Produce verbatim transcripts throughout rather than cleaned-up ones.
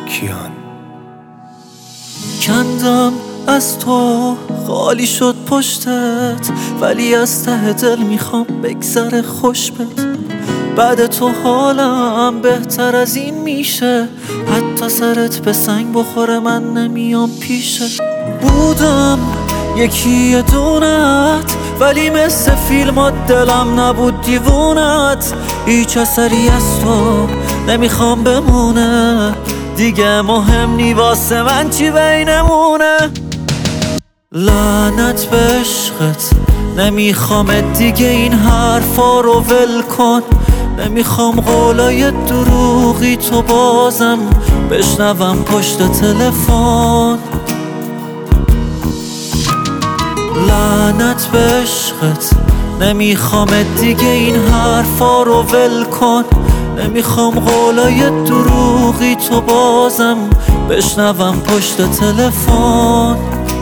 کیان. کندم از تو، خالی شد پشتت، ولی از ته دل میخوام بگذره خوش بت. بعد تو حالم بهتر از این میشه، حتی سرت به سنگ بخوره من نمیام پیشت. بودم یکی دونت، ولی مثل فیلمات دلم نبود دیوونت. هیچ اثری از تو نمیخوام بمونه، دیگه مهم نی واسه من چی بینمونه. لعنت به عشقت، نمیخوام دیگه این حرفا رو ول کن. نمیخوام قولای دروغی تو بازم بشنوم پشت تلفن. لعنت به عشقت، نمیخوام دیگه این حرفا رو ول کن. نمیخوام قولای دروغی تو بازم بشنوم پشت تلفن.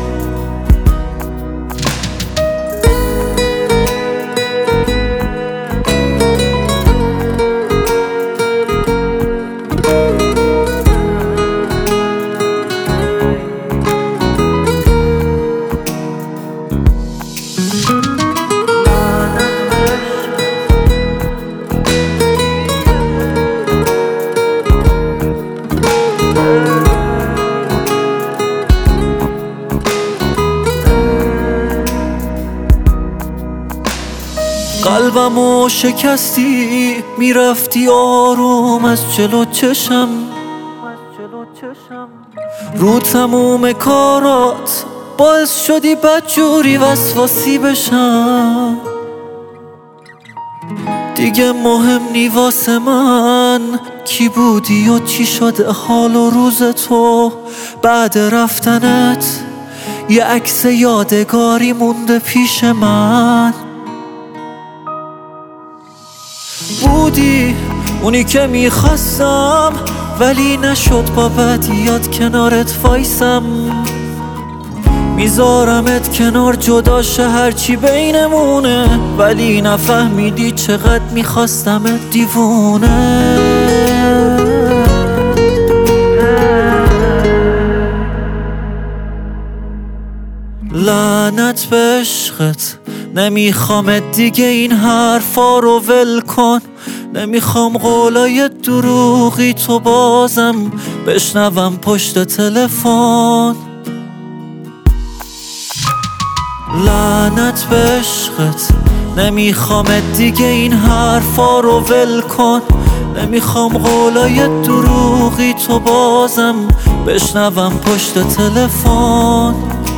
قلبمو شکستی، میرفتی آروم از جلو چشم. رو تموم کارات باعث شدی بدجوری وسواسی بشم. دیگه مهم نی واسه من کی بودی و چی شده حال و روز تو. بعد رفتنت یه عکس یادگاری مونده پیش من. بودی اونی که میخواستم، ولی نشد با بدیات کنارت وایسم. میذارمت کنار جداشه هرچی بینمونه، ولی نفهمیدی چقدر میخواستمت دیوونه. لعنت به عشقت، نمیخوام دیگه این حرفا رو ول کن. نمیخوام قولای دروغی تو بازم بشنوم پشت تلفن. لعنت به عشقت، نمیخوام دیگه این حرفا رو ول کن. نمیخوام قولای دروغی تو بازم بشنوم پشت تلفن.